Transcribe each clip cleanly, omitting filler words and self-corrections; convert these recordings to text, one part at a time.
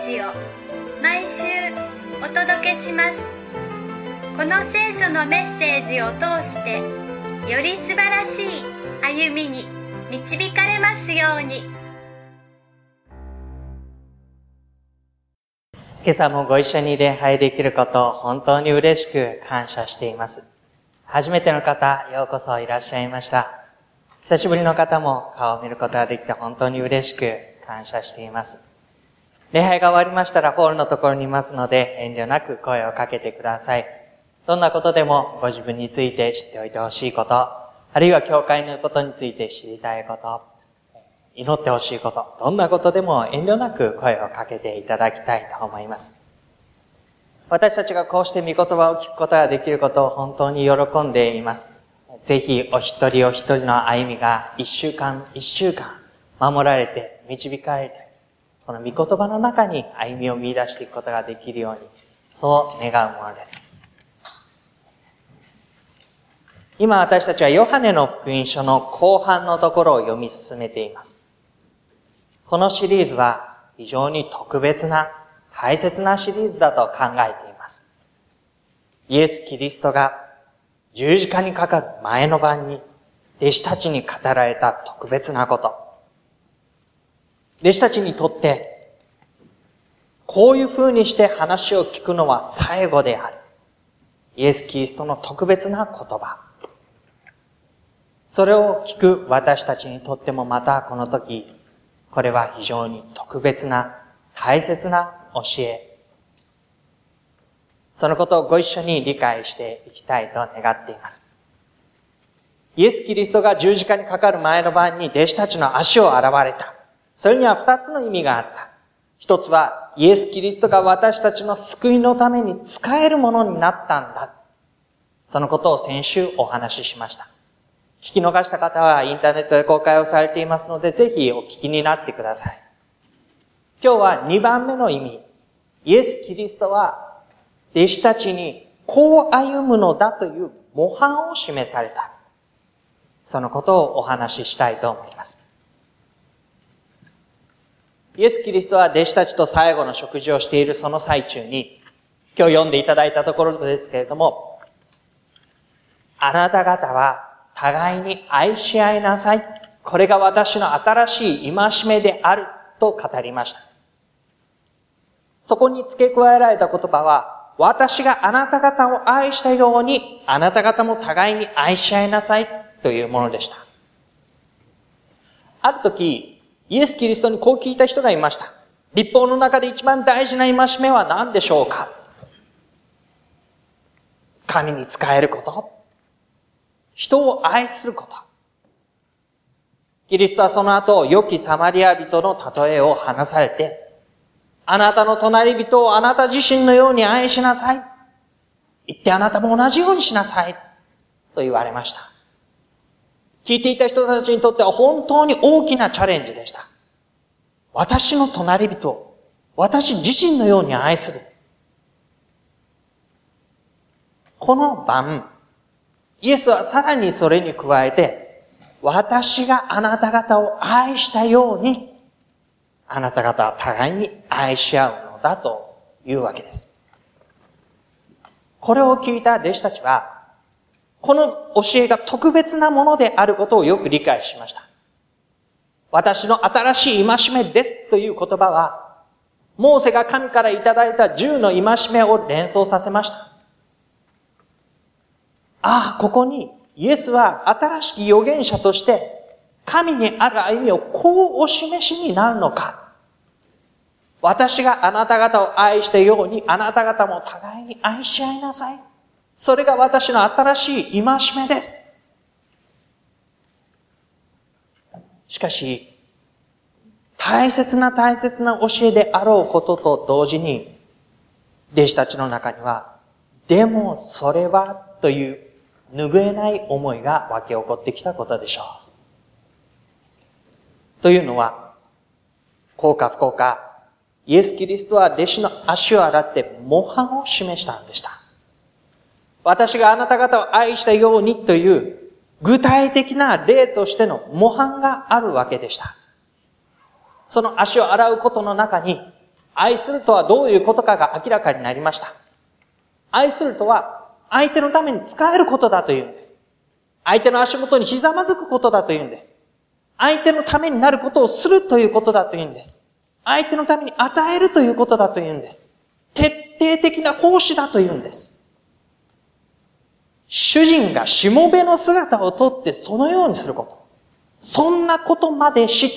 ージを毎週お届けします。この聖書のメッセージを通してより素晴らしい歩みに導かれますように。 今朝もご一緒に礼拝できることを本当に嬉しく感謝しています。初めての方、ようこそいらっしゃいました。久しぶりの方も顔を見ることができて本当に嬉しく感謝しています。礼拝が終わりましたらホールのところにいますので遠慮なく声をかけてください。どんなことでもご自分について知っておいてほしいこと、あるいは教会のことについて知りたいこと、祈ってほしいこと、どんなことでも遠慮なく声をかけていただきたいと思います。私たちがこうして御言葉を聞くことができることを本当に喜んでいます。ぜひお一人お一人の歩みが一週間一週間守られて導かれて、この御言葉の中に歩みを見出していくことができるように、そう願うものです。今私たちはヨハネの福音書の後半のところを読み進めています。このシリーズは非常に特別な大切なシリーズだと考えています。イエス・キリストが十字架にかかる前の晩に弟子たちに語られた特別なこと。弟子たちにとってこういう風にして話を聞くのは最後である。イエス・キリストの特別な言葉。それを聞く私たちにとってもまたこの時、これは非常に特別な大切な教え。そのことをご一緒に理解していきたいと願っています。イエス・キリストが十字架にかかる前の晩に弟子たちの足を洗われた。それには二つの意味があった。一つはイエス・キリストが私たちの救いのために使えるものになったんだ。そのことを先週お話ししました。聞き逃した方はインターネットで公開をされていますので、ぜひお聞きになってください。今日は2番目の意味。イエス・キリストは弟子たちにこう歩むのだという模範を示された。そのことをお話ししたいと思います。イエス・キリストは弟子たちと最後の食事をしているその最中に、今日読んでいただいたところですけれども、あなた方は互いに愛し合いなさい。これが私の新しい戒めであると語りました。そこに付け加えられた言葉は、私があなた方を愛したように、あなた方も互いに愛し合いなさいというものでした。ある時、イエス・キリストにこう聞いた人がいました。律法の中で一番大事な戒めは何でしょうか？神に仕えること。人を愛すること。キリストはその後、良きサマリア人の例えを話されて、あなたの隣人をあなた自身のように愛しなさい。言ってあなたも同じようにしなさい。と言われました。聞いていた人たちにとっては本当に大きなチャレンジでした。私の隣人を私自身のように愛する。この晩、イエスはさらにそれに加えて、私があなた方を愛したように、あなた方は互いに愛し合うのだというわけです。これを聞いた弟子たちは、この教えが特別なものであることをよく理解しました。私の新しい戒めですという言葉は、モーセが神からいただいた10の戒めを連想させました。ここにイエスは新しき預言者として神にある歩みをこうお示しになるのか。私があなた方を愛したようにあなた方も互いに愛し合いなさい。それが私の新しい戒めです。しかし、大切な教えであろうことと同時に、弟子たちの中には、でもそれはという拭えない思いが湧き起こってきたことでしょう。というのは、幸か不幸か、イエス・キリストは弟子の足を洗って模範を示したんでした。私があなた方を愛したようにという具体的な例としての模範があるわけでした。その足を洗うことの中に、 愛するとはどういうことかが明らかになりました。愛するとは相手のために使えることだというんです。相手の足元にひざまずくことだというんです。相手のためになることをするということだというんです。相手のために与えるということだというんです。徹底的な奉仕だというんです。主人がしもべの姿をとってそのようにすること。そんなことまでして、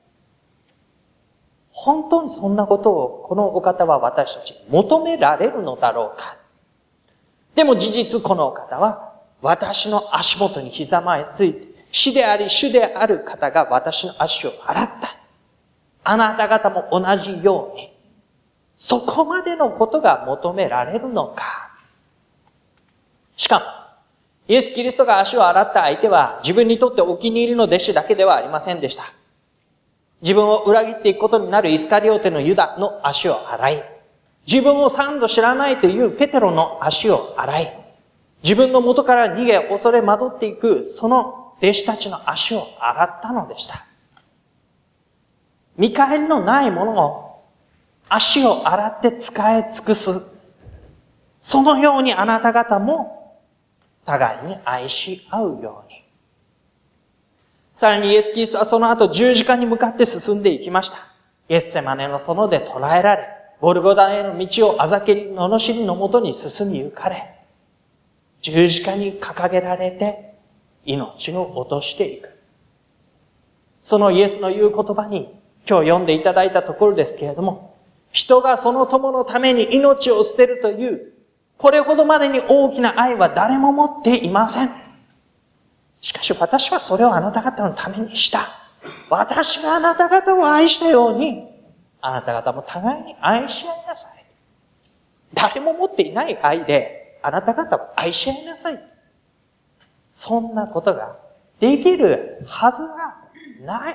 本当にそんなことをこのお方は私たちに求められるのだろうか。でも事実このお方は私の足元にひざまついて、死であり主である方が私の足を洗った。あなた方も同じように、そこまでのことが求められるのか。しかも、イエス・キリストが足を洗った相手は自分にとってお気に入りの弟子だけではありませんでした。自分を裏切っていくことになるイスカリオテのユダの足を洗い、自分を三度知らないというペテロの足を洗い、自分の元から逃げ恐れ惑っていくその弟子たちの足を洗ったのでした。見返りのないものを足を洗って使い尽くす。そのようにあなた方も互いに愛し合うように。さらにイエス・キリストはその後十字架に向かって進んでいきました。ゲッセマネの園で捕らえられ、ゴルゴダへの道をあざけり、罵りのもとに進み行かれ、十字架に掲げられて命を落としていく。そのイエスの言う言葉に今日読んでいただいたところですけれども、人がその友のために命を捨てるという、これほどまでに大きな愛は誰も持っていません。しかし私はそれをあなた方のためにした。私があなた方を愛したように、あなた方も互いに愛し合いなさい。誰も持っていない愛で、あなた方を愛し合いなさい。そんなことができるはずがない。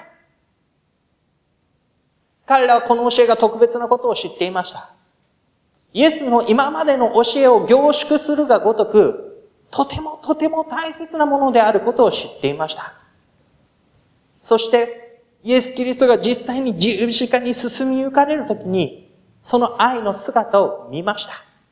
彼らはこの教えが特別なことを知っていました。イエスの今までの教えを凝縮するがごとく、とてもとても大切なものであることを知っていました。そして、イエス・キリストが実際に十字架に進み行かれるときに、その愛の姿を見ました。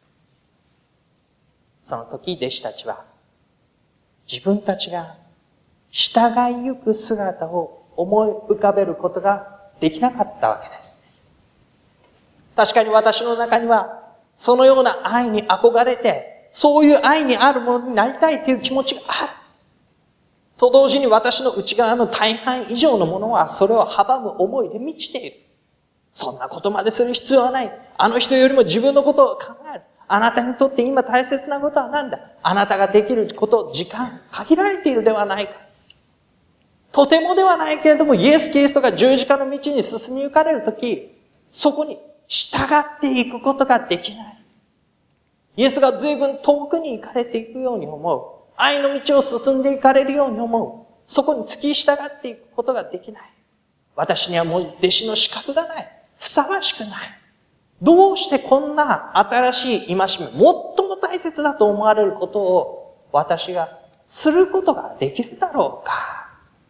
その時、弟子たちは、自分たちが従い行く姿を思い浮かべることができなかったわけです。確かに私の中には、そのような愛に憧れて、そういう愛にあるものになりたいという気持ちがある。と同時に私の内側の大半以上のものはそれを阻む思いで満ちている。そんなことまでする必要はない。あの人よりも自分のことを考える。あなたにとって今大切なことは何だ？あなたができること、時間、限られているではないか。とてもではないけれども、イエス・キリストが十字架の道に進み行かれるとき、そこに従っていくことができない。イエスが随分遠くに行かれていくように思う。愛の道を進んでいかれるように思う。そこに付き従っていくことができない。私にはもう弟子の資格がない。ふさわしくない。どうしてこんな新しい戒め、最も大切だと思われることを私がすることができるだろうか。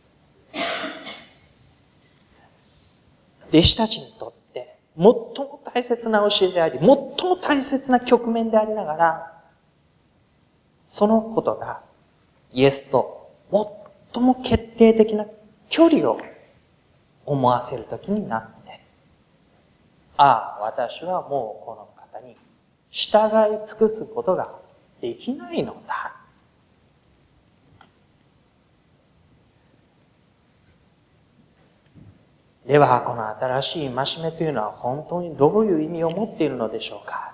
弟子たちにとって最も大切な教えであり、最も大切な局面でありながら、そのことがイエスと最も決定的な距離を思わせるときになって、ああ、私はもうこの方に従い尽くすことができないのだ。では、この新しい戒めというのは本当にどういう意味を持っているのでしょうか。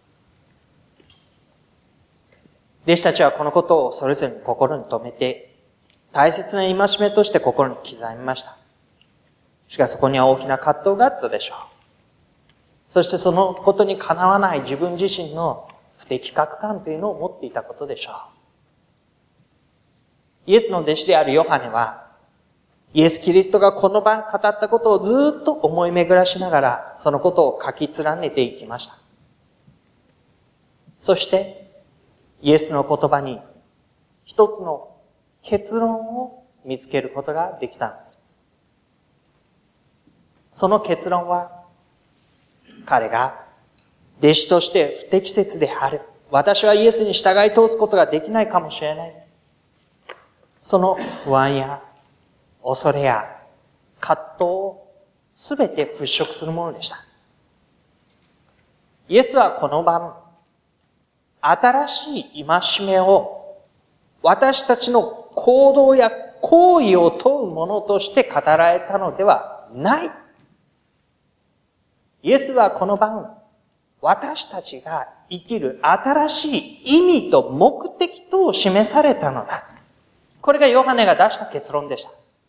弟子たちはこのことをそれぞれに心に留めて、大切な戒めとして心に刻みました。しかしそこには大きな葛藤があったでしょう。そしてそのことにかなわない自分自身の不適格感というのを持っていたことでしょう。イエスの弟子であるヨハネは、イエス・キリストがこの晩語ったことをずっと思い巡らしながら、そのことを書き連ねていきました。そして、イエスの言葉に一つの結論を見つけることができたんです。その結論は、 彼が弟子として不適切である。私はイエスに従い通すことができないかもしれない。その不安や恐れや葛藤をすべて払拭するものでした。イエスはこの晩、新しい戒めを私たちの行動や行為を問うものとして語られたのではない。イエスはこの晩、私たちが生きる新しい意味と目的とを示されたのだ。これがヨハネが出した結論でした。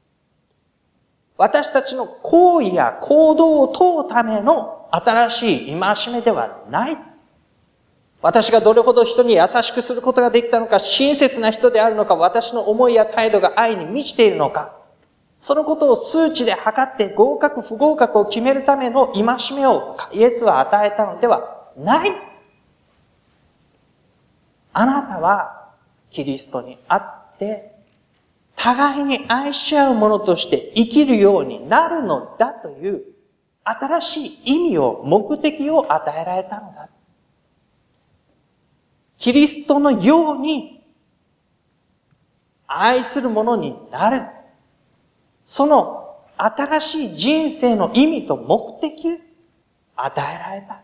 私たちの行為や行動を問うための新しい戒めではない。私がどれほど人に優しくすることができたのか、親切な人であるのか、私の思いや態度が愛に満ちているのか、そのことを数値で測って合格不合格を決めるための戒めをイエスは与えたのではない。あなたはキリストにあって互いに愛し合うものとして生きるようになるのだという新しい意味を、目的を与えられたのだ。キリストのように愛するものになる。その新しい人生の意味と目的を与えられた。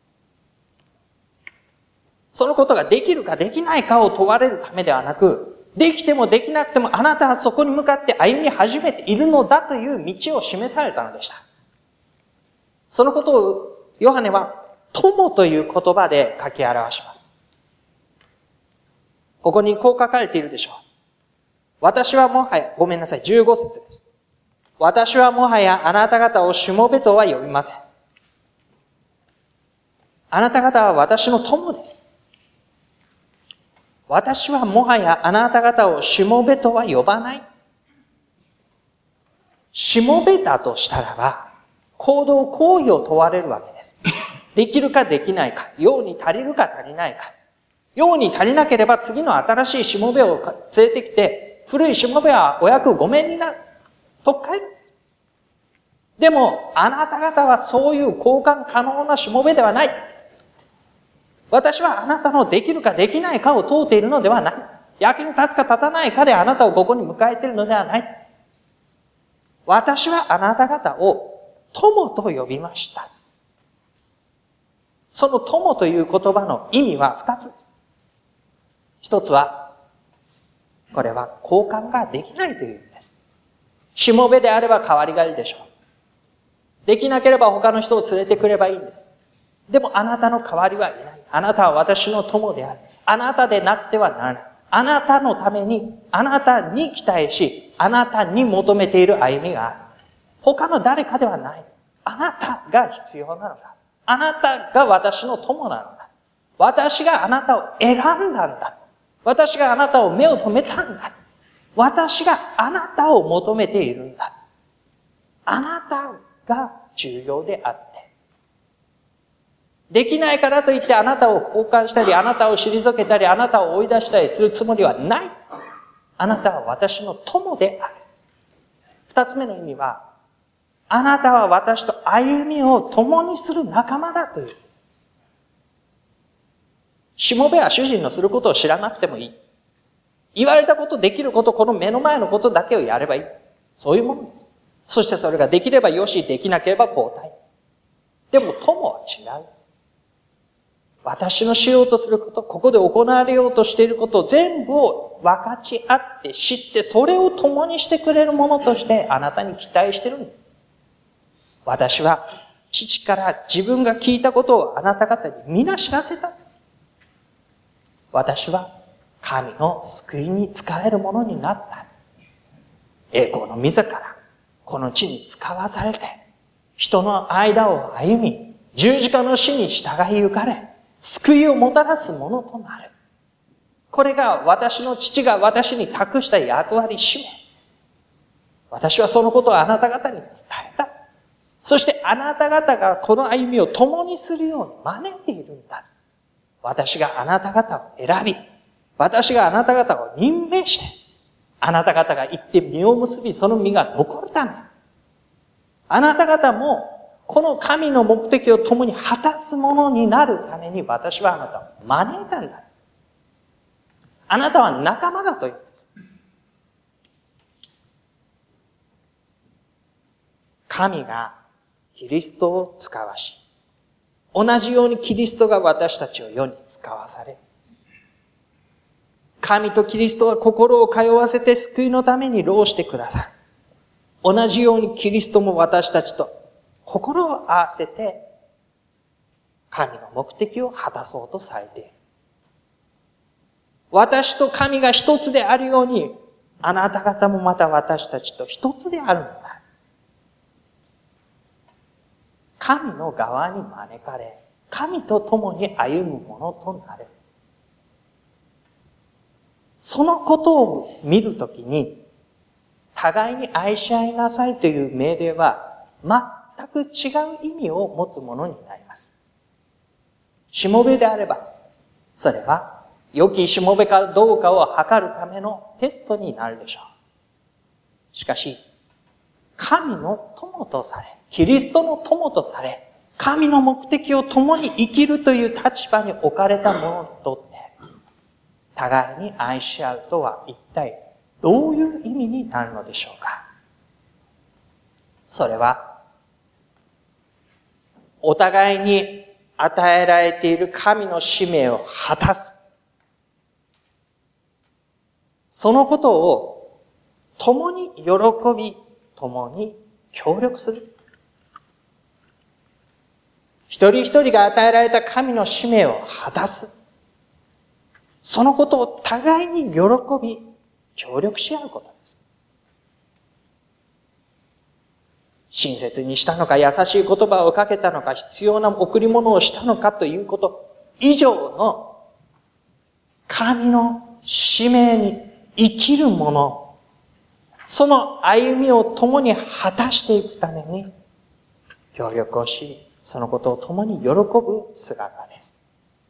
そのことができるかできないかを問われるためではなく、できてもできなくてもあなたはそこに向かって歩み始めているのだという道を示されたのでした。そのことをヨハネは友という言葉で書き表します。ここにこう書かれているでしょう。私はもはや、ごめんなさい、15節です。私はもはやあなた方をしもべとは呼びません。あなた方は私の友です。私はもはやあなた方をしもべとは呼ばない。しもべだとしたらば、行為を問われるわけです。できるかできないか、用に足りるか足りないか。用に足りなければ次の新しいしもべを連れてきて、古いしもべはお役御免になる。と帰るんです。でも、あなた方はそういう交換可能なしもべではない。私はあなたのできるかできないかを問うているのではない。役に立つか立たないかであなたをここに迎えているのではない。私はあなた方を友と呼びました。その友という言葉の意味は二つです。一つは、これは交換ができないという意味です。しもべであれば代わりがいるでしょう。できなければ他の人を連れてくればいいんです。でもあなたの代わりはいない。あなたは私の友である。あなたでなくてはならない。あなたのために、あなたに期待し、あなたに求めている歩みがある。他の誰かではない。あなたが必要なのだ。あなたが私の友なのだ。私があなたを選んだんだ。私があなたを目を留めたんだ。私があなたを求めているんだ。あなたが重要であって。できないからといってあなたを交換したり、あなたを退けたり、あなたを追い出したりするつもりはない。あなたは私の友である。二つ目の意味は、あなたは私と歩みを共にする仲間だという。しもべは主人のすることを知らなくてもいい。言われたこと、できること、この目の前のことだけをやればいい。そういうものです。そしてそれができればよし、できなければ交代。でも友は違う。私のしようとすること、ここで行われようとしていることを全部を分かち合って知って、それを共にしてくれるものとしてあなたに期待しているんです。私は父から自分が聞いたことをあなた方に皆知らせた。私は神の救いに仕えるものになった。栄光の自らこの地に使わされて、人の間を歩み、十字架の死に従い行かれ、救いをもたらすものとなる。これが私の父が私に託した役割、使命。私はそのことをあなた方に伝えた。そしてあなた方がこの歩みを共にするように招いているんだ。私があなた方を選び、私があなた方を任命して、あなた方が行って実を結び、その実が残るため。あなた方もこの神の目的を共に果たすものになるために私はあなたを招いたんだ。あなたは仲間だと言うんです。神がキリストを使わし、同じようにキリストが私たちを世に使わされ、神とキリストは心を通わせて救いのために労してくださる。同じようにキリストも私たちと心を合わせて神の目的を果たそうとされている。私と神が一つであるように、あなた方もまた私たちと一つであるのだ。神の側に招かれ、神と共に歩むものとなる。そのことを見るときに、互いに愛し合いなさいという命令は、全く違う意味を持つものになります。しもべであれば、それは、良きしもべかどうかを測るためのテストになるでしょう。しかし、神の友とされ、キリストの友とされ、神の目的を共に生きるという立場に置かれた者にとって、互いに愛し合うとは一体どういう意味になるのでしょうか。それは、お互いに与えられている神の使命を果たす。そのことを共に喜び、共に協力する。一人一人が与えられた神の使命を果たす。そのことを互いに喜び、協力し合うことです。親切にしたのか、優しい言葉をかけたのか、必要な贈り物をしたのかということ以上の神の使命に生きるもの、その歩みを共に果たしていくために協力をし、そのことを共に喜ぶ姿です。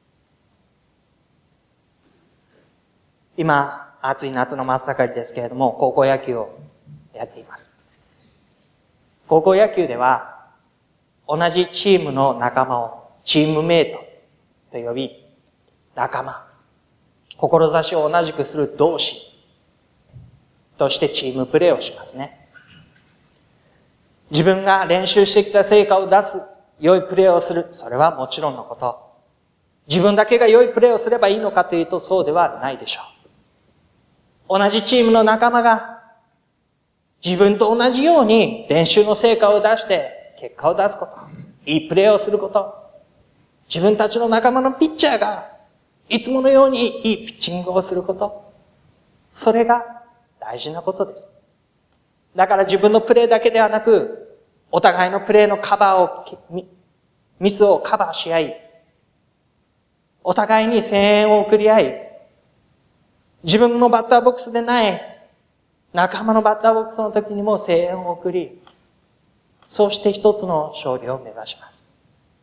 今、暑い夏の真っ盛りですけれども、高校野球をやっています。高校野球では、同じチームの仲間をチームメイトと呼び、仲間、志を同じくする同志としてチームプレーをしますね。自分が練習してきた成果を出す、良いプレーをする、それはもちろんのこと。自分だけが良いプレーをすればいいのかというとそうではないでしょう。同じチームの仲間が自分と同じように練習の成果を出して結果を出すこと、いいプレーをすること、自分たちの仲間のピッチャーがいつものようにいいピッチングをすること、それが大事なことです。だから自分のプレーだけではなく、お互いのプレーのミスをカバーし合い、お互いに声援を送り合い、自分のバッターボックスでない仲間のバッターボックスの時にも声援を送り、そうして一つの勝利を目指します。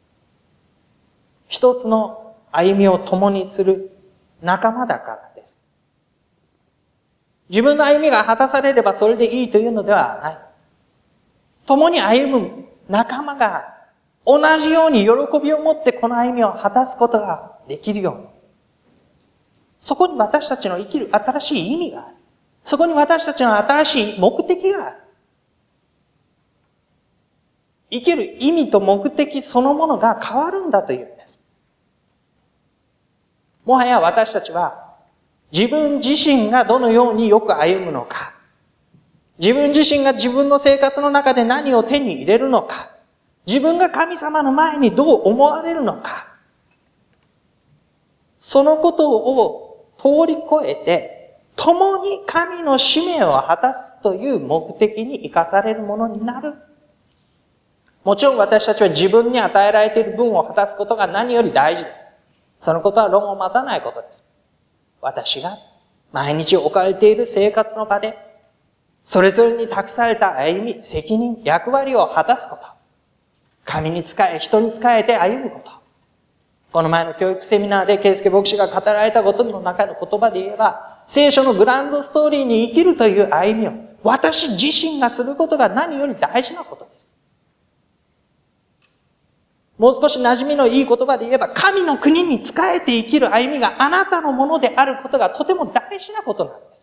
一つの歩みを共にする仲間だからです。自分の歩みが果たされればそれでいいというのではない。共に歩む仲間が同じように喜びを持ってこの歩みを果たすことができるように。そこに私たちの生きる新しい意味がある。そこに私たちの新しい目的がある。生きる意味と目的そのものが変わるんだというんです。もはや私たちは自分自身がどのようによく歩むのか、自分自身が自分の生活の中で何を手に入れるのか、自分が神様の前にどう思われるのか、そのことを通り越えて、共に神の使命を果たすという目的に生かされるものになる。もちろん私たちは自分に与えられている分を果たすことが何より大事です。そのことは論を待たないことです。私が毎日置かれている生活の場で、それぞれに託された歩み、責任、役割を果たすこと。神に仕え、人に仕えて歩むこと。この前の教育セミナーで圭介牧師が語られたことの中の言葉で言えば、聖書のグランドストーリーに生きるという歩みを私自身がすることが何より大事なことです。 もう少し馴染みのいい言葉で言えば、神の国に仕えて生きる歩みがあなたのものであることがとても大事なことなんです。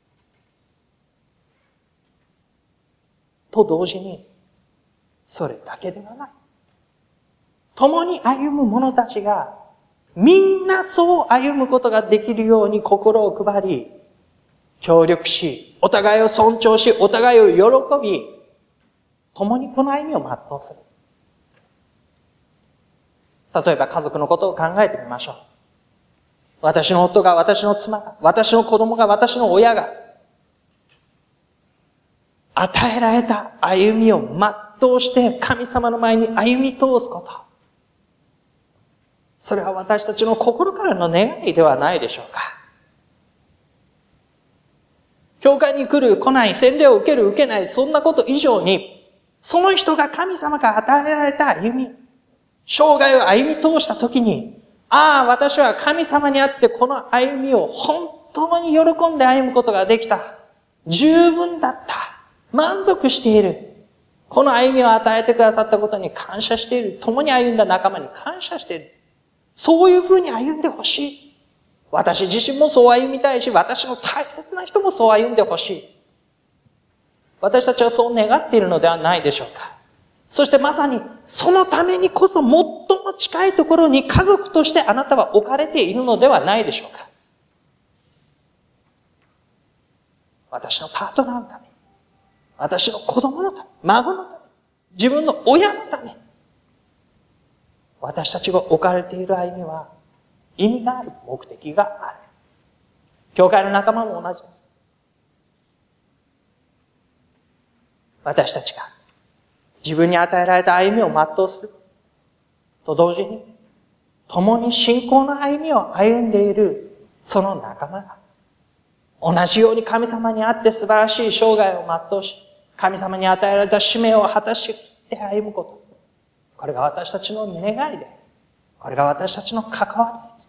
と同時に、それだけではない。共に歩む者たちが、みんなそう歩むことができるように心を配り、協力し、お互いを尊重し、お互いを喜び、共にこの歩みを全うする。例えば家族のことを考えてみましょう。私の夫が、私の妻が、私の子供が、私の親が、与えられた歩みを全うして神様の前に歩み通すこと。それは私たちの心からの願いではないでしょうか。教会に来る、来ない、洗礼を受ける、受けない、そんなこと以上に、その人が神様から与えられた歩み、生涯を歩み通したときに、私は神様にあってこの歩みを本当に喜んで歩むことができた。十分だった。満足している。この歩みを与えてくださったことに感謝している。共に歩んだ仲間に感謝している。そういうふうに歩んでほしい。私自身もそう歩みたいし、私の大切な人もそう歩んでほしい。私たちはそう願っているのではないでしょうか。そしてまさにそのためにこそ最も近いところに家族としてあなたは置かれているのではないでしょうか。私のパートナーのため、私の子供のため、孫のため、自分の親のため、私たちが置かれている歩みは意味がある、目的がある。教会の仲間も同じです。私たちが自分に与えられた歩みを全うすると同時に、共に信仰の歩みを歩んでいるその仲間が、同じように神様にあって素晴らしい生涯を全うし、神様に与えられた使命を果たして歩むこと。これが私たちの願いで、これが私たちの関わりです。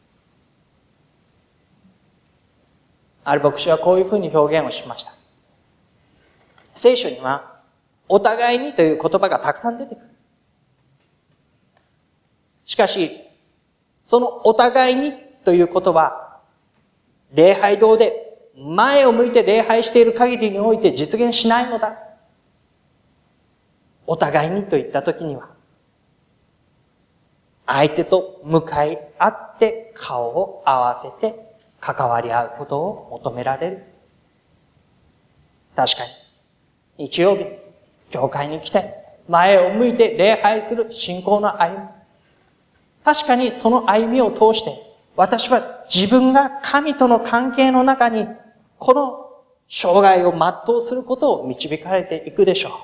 ある牧師はこういうふうに表現をしました。聖書には、お互いにという言葉がたくさん出てくる。しかし、そのお互いにということは、礼拝堂で前を向いて礼拝している限りにおいて実現しないのだ。お互いにといったときには、相手と向かい合って顔を合わせて関わり合うことを求められる。確かに、日曜日、教会に来て、前を向いて礼拝する信仰の歩み。確かにその歩みを通して、私は自分が神との関係の中に、この生涯を全うすることを導かれていくでしょう。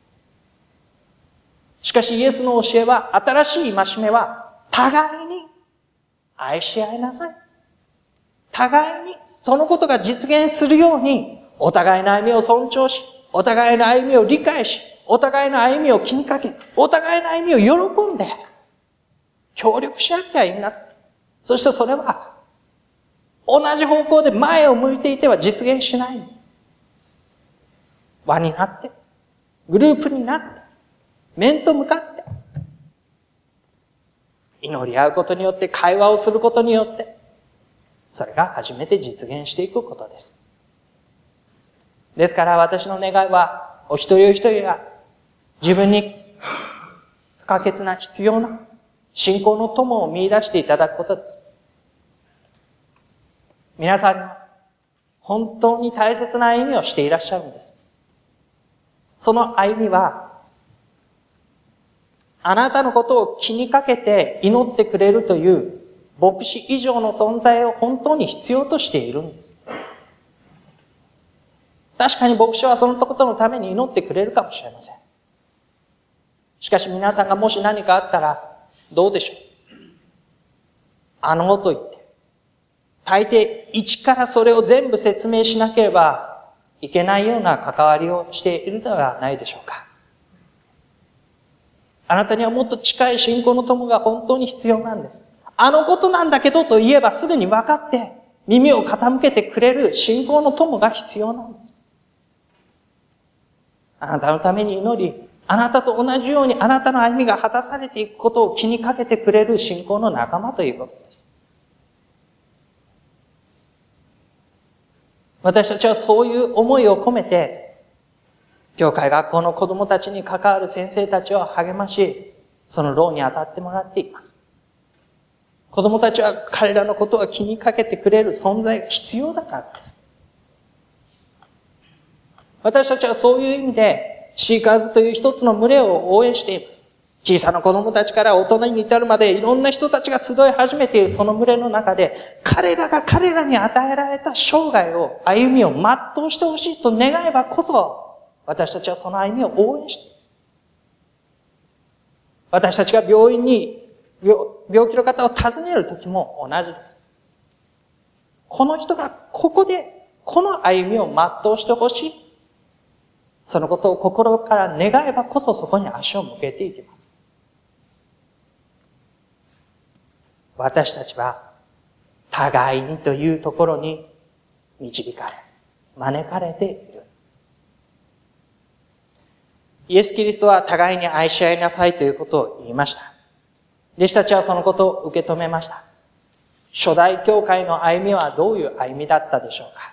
しかしイエスの教えは、新しい戒めは、互いに愛し合いなさい。互いにそのことが実現するように、お互いの歩みを尊重し、お互いの歩みを理解し、お互いの歩みを気にかけ、お互いの歩みを喜んで、協力し合って歩みなさい。そしてそれは、同じ方向で前を向いていては実現しない。輪になって、グループになって、面と向かって、祈り合うことによって、会話をすることによって、それが初めて実現していくことです。ですから私の願いは、お一人お一人が自分に不可欠な必要な信仰の友を見出していただくことです。皆さんが本当に大切な歩みをしていらっしゃるんです。その歩みは、あなたのことを気にかけて祈ってくれるという牧師以上の存在を本当に必要としているんです。確かに牧師はそのことのために祈ってくれるかもしれません。しかし皆さんがもし何かあったらどうでしょう。と言って、大抵一からそれを全部説明しなければいけないような関わりをしているのではないでしょうか。あなたにはもっと近い信仰の友が本当に必要なんです。ことなんだけどと言えばすぐに分かって耳を傾けてくれる信仰の友が必要なんです。あなたのために祈り、 あなたと同じようにあなたの歩みが果たされていくことを気にかけてくれる信仰の仲間ということです。私たちはそういう思いを込めて、教会学校の子供たちに関わる先生たちを励まし、その労に当たってもらっています。子供たちは彼らのことを気にかけてくれる存在が必要だからです。私たちはそういう意味で、シーカーズという一つの群れを応援しています。小さな子供たちから大人に至るまでいろんな人たちが集い始めているその群れの中で、彼らが彼らに与えられた生涯を、歩みを全うしてほしいと願えばこそ、私たちはその歩みを応援している。私たちが病院に病気の方を訪ねる時も同じです。この人がここでこの歩みを全うしてほしい。そのことを心から願えばこそそこに足を向けていきます。私たちは互いにというところに導かれ、招かれている。イエス・キリストは互いに愛し合いなさいということを言いました。弟子たちはそのことを受け止めました。初代教会の歩みはどういう歩みだったでしょうか。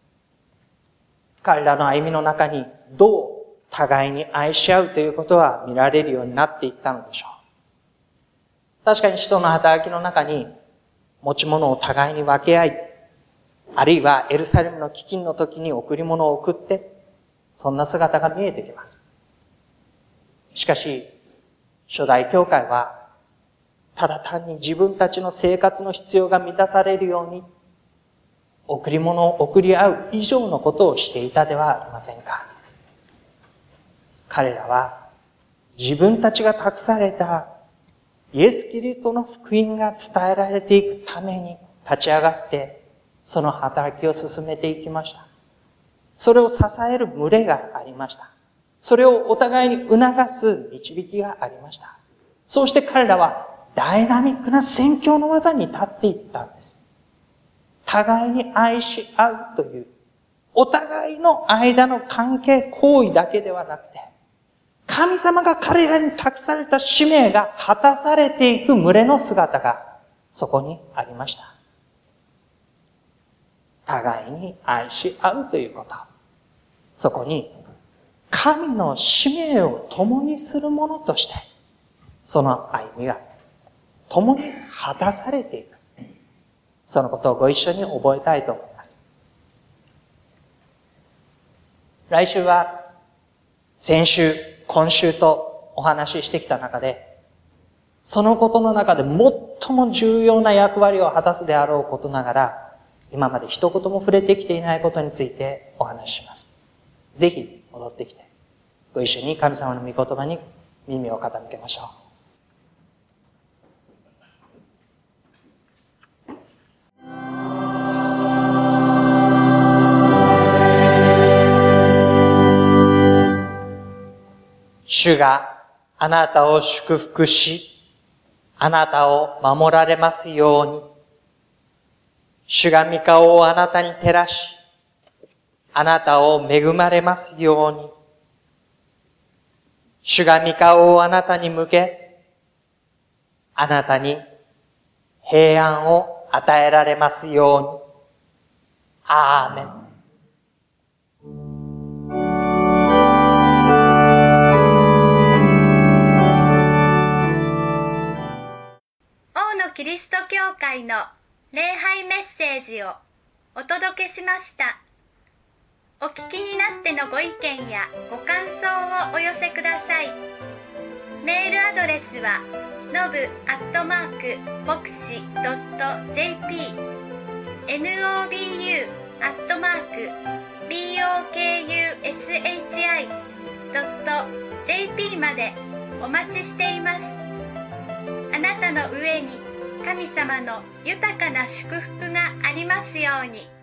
彼らの歩みの中にどう互いに愛し合うということは見られるようになっていったのでしょう。確かに使徒の働きの中に持ち物を互いに分け合い、あるいはエルサレムの飢饉の時に贈り物を送って、そんな姿が見えてきます。しかし、初代教会はただ単に自分たちの生活の必要が満たされるように、贈り物を贈り合う以上のことをしていたではありませんか。彼らは自分たちが託されたイエス・キリストの福音が伝えられていくために立ち上がってその働きを進めていきました。それを支える群れがありました。それをお互いに促す導きがありました。そうして彼らはダイナミックな宣教の技に立っていったんです。互いに愛し合うという、お互いの間の関係行為だけではなくて、神様が彼らに託された使命が果たされていく群れの姿がそこにありました。互いに愛し合うということ。そこに神の使命を共にするものとして、その歩みが共に果たされていく。そのことをご一緒に覚えたいと思います。来週は先週、今週とお話ししてきた中で、そのことの中で最も重要な役割を果たすであろうことながら、今まで一言も触れてきていないことについてお話しします。ぜひ戻ってきて、ご一緒に神様の御言葉に耳を傾けましょう。主があなたを祝福し、あなたを守られますように。主が御顔をあなたに照らし、あなたを恵まれますように。主が御顔をあなたに向け、あなたに平安を与えられますように。アーメン。 キリスト教会の礼拝メッセージをお届けしました。お聞きになってのご意見やご感想をお寄せください。メールアドレスはnobu@voxi.jp nobu@bokushi.jp までお待ちしています。あなたの上に神様の豊かな祝福がありますように。